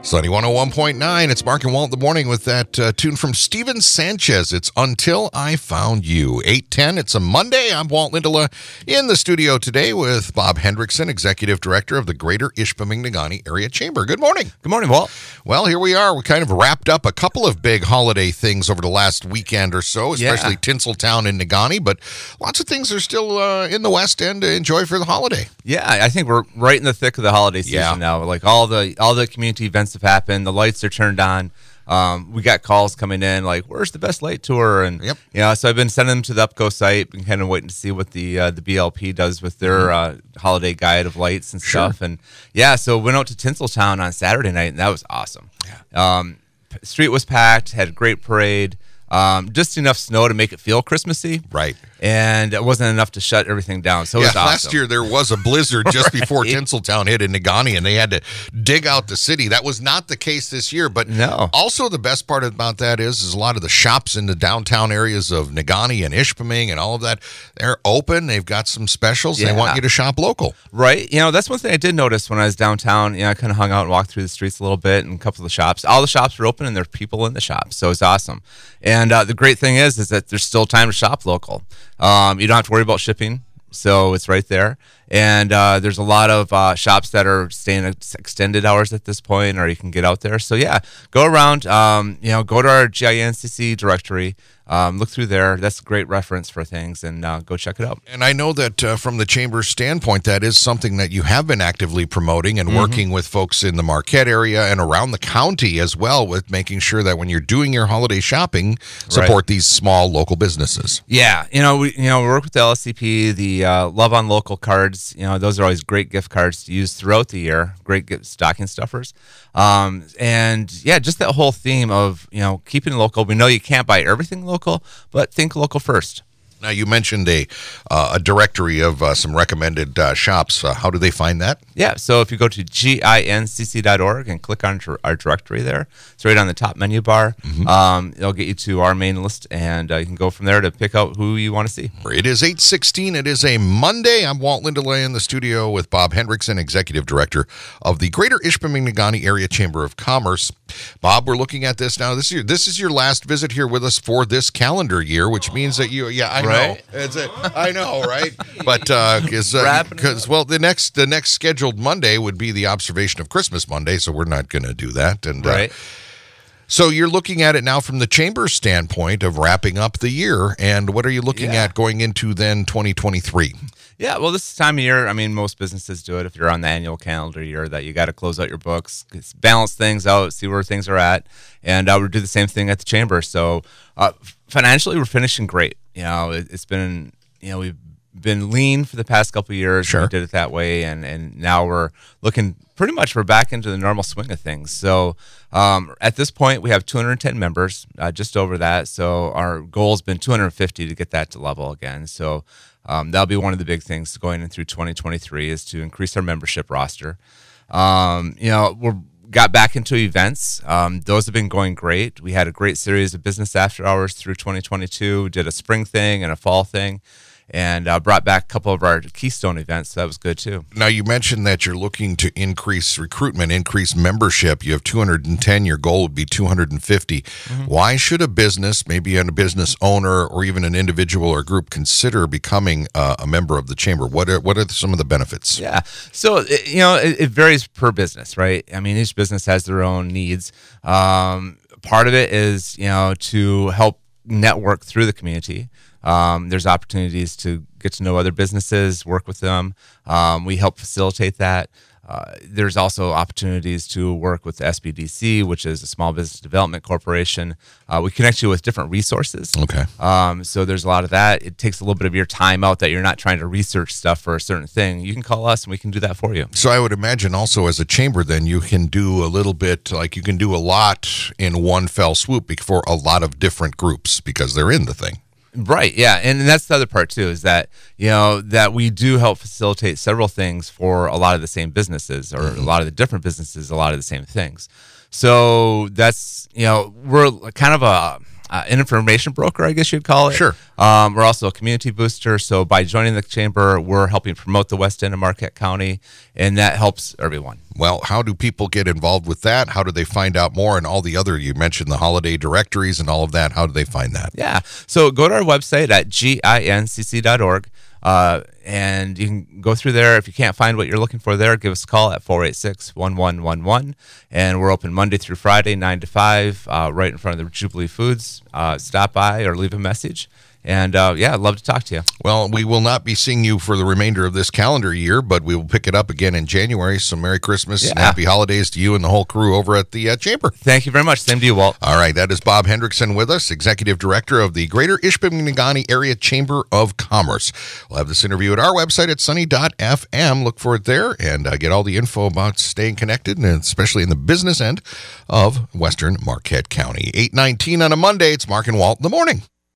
Sunny 101.9. It's Mark and Walt in the morning with that tune from Steven Sanchez. It's Until I Found You. 8:10. It's a Monday. I'm Walt Lindola in the studio today with Bob Hendrickson, Executive Director of the Greater Ishpeming-Negaunee Area Chamber. Good morning. Good morning, Walt. Well, here we are. We kind of wrapped up a couple of big holiday things over the last weekend or so, especially Tinseltown and Negaunee, but lots of things are still in the West End to enjoy for the holiday. Yeah, I think we're right in the thick of the holiday season now. Like all the community events have happened. The lights are turned on. We got calls coming in like, "Where's the best light tour?" And so I've been sending them to the UPCO site. Been kind of waiting to see what the BLP does with their holiday guide of lights and stuff. And so went out to Tinseltown on Saturday night, and that was awesome. Street was packed. Had a great parade. Just enough snow to make it feel Christmassy. Right. And it wasn't enough to shut everything down. So it was awesome. Last year there was a blizzard just before Tinseltown hit in Negaunee, and they had to dig out the city. That was not the case this year. But also the best part about that is a lot of the shops in the downtown areas of Negaunee and Ishpeming and all of that, they're open. They've got some specials. They want you to shop local. Right. That's one thing I did notice when I was downtown. I kind of hung out and walked through the streets a little bit, and a couple of the shops. All the shops were open, and there are people in the shops. So it's awesome. And the great thing is that there's still time to shop local. You don't have to worry about shipping, so it's right there. And there's a lot of shops that are staying extended hours at this point, or you can get out there. So go around. Go to our GINCC directory. Look through there. That's a great reference for things, and go check it out. And I know that from the Chamber's standpoint, that is something that you have been actively promoting and working with folks in the Marquette area and around the county as well, with making sure that when you're doing your holiday shopping, support these small local businesses. Yeah, we work with the LSCP, the Love on Local cards. Those are always great gift cards to use throughout the year. Great stocking stuffers. Just that whole theme of, keeping local. We know you can't buy everything local, but think local first. Now, you mentioned a directory of some recommended shops. How do they find that? Yeah, so if you go to gincc.org and click on our directory there, it's right on the top menu bar. It'll get you to our main list, and you can go from there to pick out who you want to see. It is 8:16. It is a Monday. I'm Walt Lindola in the studio with Bob Hendrickson, Executive Director of the Greater Ishpeming-Negaunee Area Chamber of Commerce. Bob, we're looking at this now. This is your last visit here with us for this calendar year, which means that I know, right? But because the next scheduled Monday would be the observation of Christmas Monday, so we're not going to do that. And so you're looking at it now from the Chamber's standpoint of wrapping up the year, and what are you looking at going into then 2023? Yeah, well, this time of year, most businesses do it if you're on the annual calendar year, that you got to close out your books, balance things out, see where things are at, and we'll do the same thing at the Chamber. So financially, we're finishing great. It's been, we've been lean for the past couple of years. Sure. We did it that way, and now we're looking pretty much we're back into the normal swing of things. So at this point, we have 210 members, just over that. So our goal has been 250 to get that to level again. So that'll be one of the big things going in through 2023 is to increase our membership roster. We're got back into events. Those have been going great. We had a great series of business after hours through 2022. Did a spring thing and a fall thing, and brought back a couple of our Keystone events. So that was good too. Now, you mentioned that you're looking to increase recruitment, increase membership. You have 210. Your goal would be 250. Why should a business, maybe a business owner or even an individual or group, consider becoming a member of the Chamber? What are some of the benefits? Yeah. So, it varies per business, right? Each business has their own needs. Part of it is, to help network through the community. There's opportunities to get to know other businesses, work with them. We help facilitate that. There's also opportunities to work with the SBDC, which is a Small Business Development Corporation. We connect you with different resources. Okay. So there's a lot of that. It takes a little bit of your time out that you're not trying to research stuff for a certain thing. You can call us and we can do that for you. So I would imagine also as a chamber, then you can do a little bit, like you can do a lot in one fell swoop for a lot of different groups because they're in the thing. Right, yeah, and that's the other part too, is that that we do help facilitate several things for a lot of the same businesses, or a lot of the different businesses, a lot of the same things. So that's we're kind of a an information broker, I guess you'd call it. Sure. We're also a community booster. So by joining the chamber, we're helping promote the west end of Marquette County, and that helps everyone. Well, how do people get involved with that? How do they find out more? And all the other, you mentioned the holiday directories and all of that. How do they find that? Yeah. So go to our website at gincc.org. And you can go through there. If you can't find what you're looking for there, give us a call at 486-1111. And we're open Monday through Friday, 9 to 5, right in front of the Jubilee Foods. Stop by or leave a message. And I'd love to talk to you. Well, we will not be seeing you for the remainder of this calendar year, but we will pick it up again in January. So Merry Christmas and Happy Holidays to you and the whole crew over at the Chamber. Thank you very much. Same to you, Walt. All right. That is Bob Hendrickson with us, Executive Director of the Greater Ishpeming-Negaunee Area Chamber of Commerce. We'll have this interview at our website at sunny.fm. Look for it there and get all the info about staying connected, and especially in the business end of Western Marquette County. 8:19 on a Monday. It's Mark and Walt in the morning.